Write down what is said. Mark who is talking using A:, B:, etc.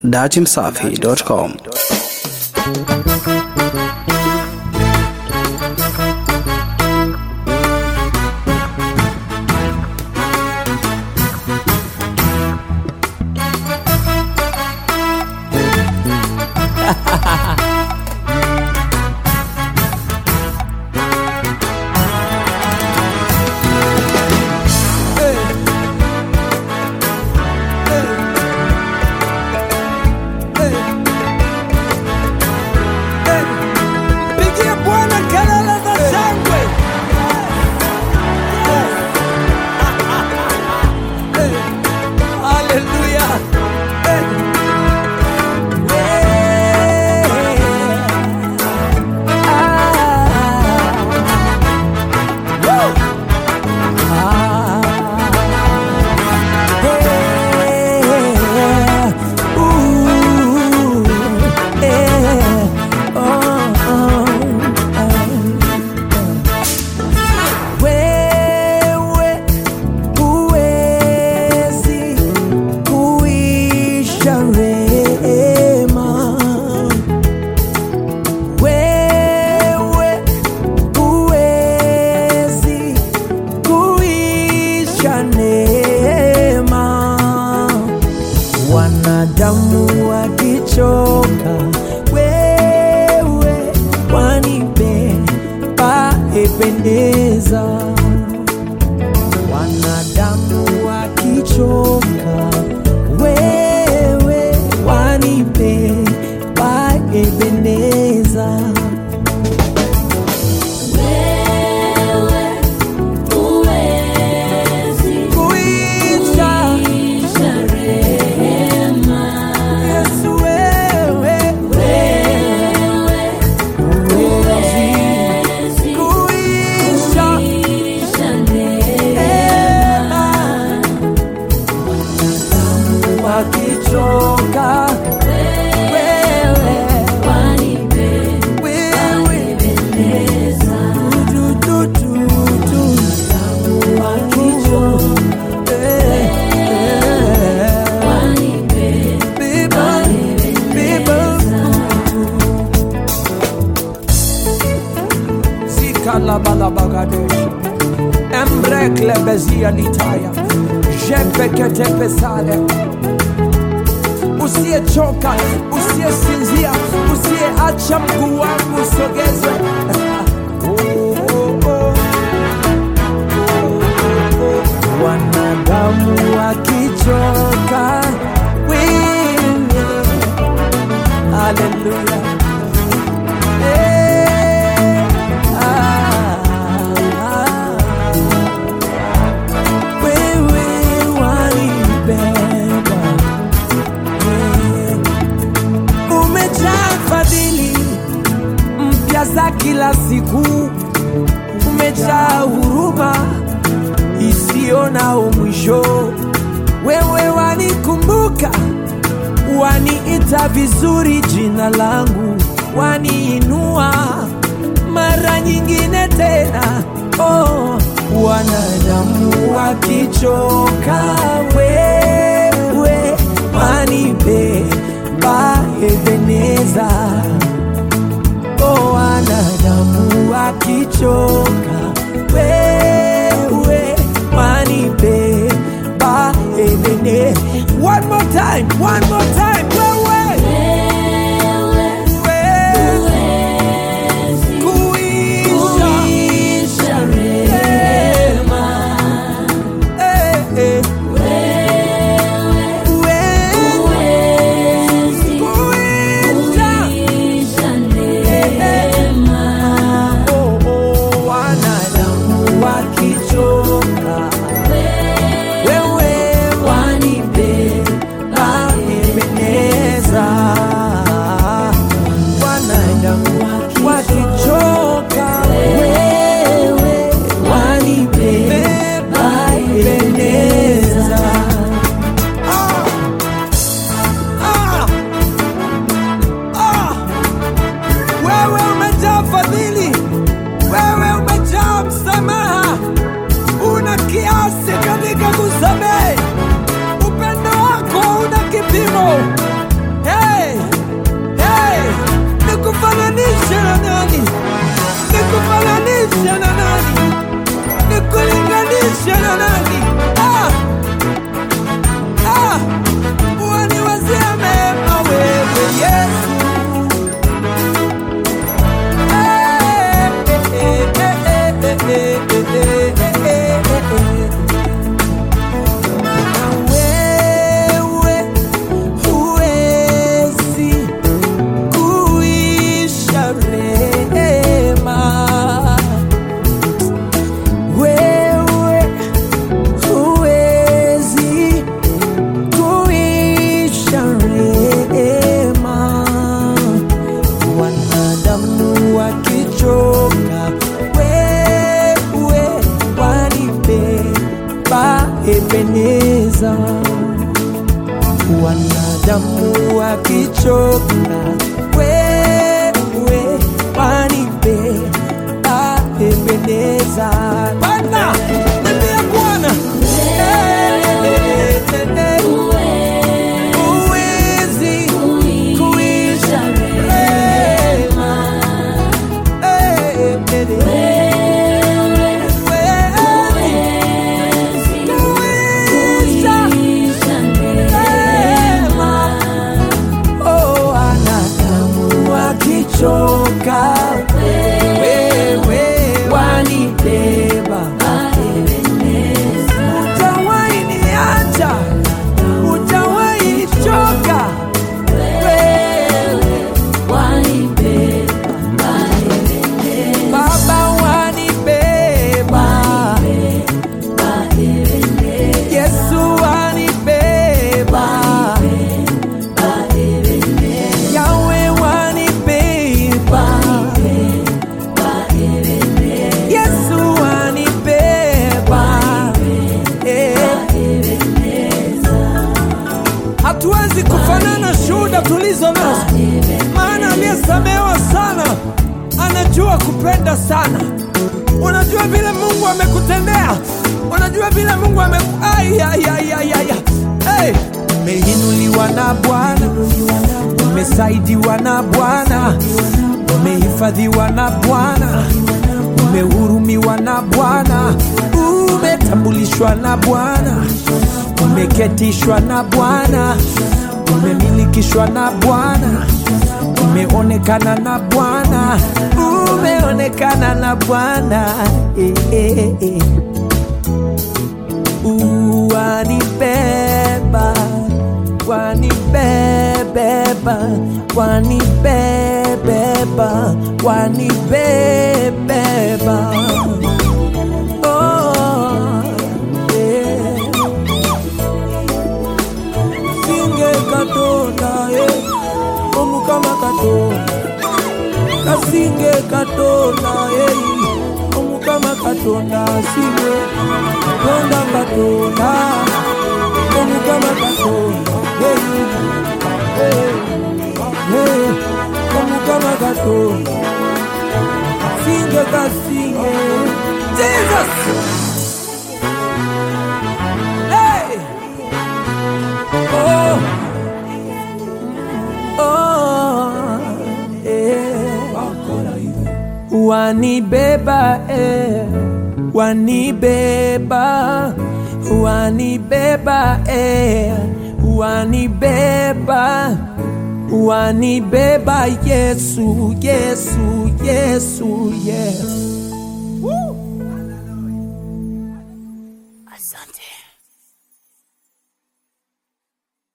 A: datimsafi.com.
B: Wanadamu wakichoka, wewe wanipe paependeza. Wanadamu wakichoka, wewe wanipe paependeza. Embrekle bezia litaya jepekete pesale. Usiyechoka, usiyesinzia, usiyeacha mguu wangu usogezwe. Wanadamu wakichoka, wewe, haleluya. Za kila siku, umejaa huruma isiyo na mwisho. Wewe wanikumbuka, waniita vizuri jina langu, waniinua mara nyingine tena. Oh, wanadamu wakichoka, wewe wanipe paependeza. Oh, wanadamu wakichoka, wewe wanipe paependeza. One more time, one more time, wewe. wakichoka, wewe wanibeba Ebeneza. Bwana, niambia Bwana, huwezi kuisha rehema. Choka, wewe wanibeba Ebeneza. Hutawahi niacha, hutawahi choka, wewe wanibeba Ebeneza. Baba wanibeba Ebeneza. Yesu wanibeba hatuwezi kufanana shuhuda tulizo nazo, maana aliyesamehewa sana anajua kupenda sana. Unajua vile Mungu amekutendea, unajua vile Mungu hey! Umeinuliwa na Bwana, umesaidiwa na Bwana, umehifadhiwa na Bwana, umehurumiwa na Bwana, umetambulishwa na Bwana, umeketishwa na Bwana, umemilikishwa na Bwana, umeonekana na Bwana, umeonekana na Bwana. Wanibeba, wanibeba, wanibeba, wanibeba. Omukama Katonda, kasinge Katonda, Omukama Katonda, singe Katonda, Katonda, Omukama Katonda, Omukama Katonda, singe kasinge Jesus. Hey! Oh! Wanibeba, wanibeba, wanibeba, wanibeba, wanibeba, Yesu, Yesu, Yesu, Yesu. Asante.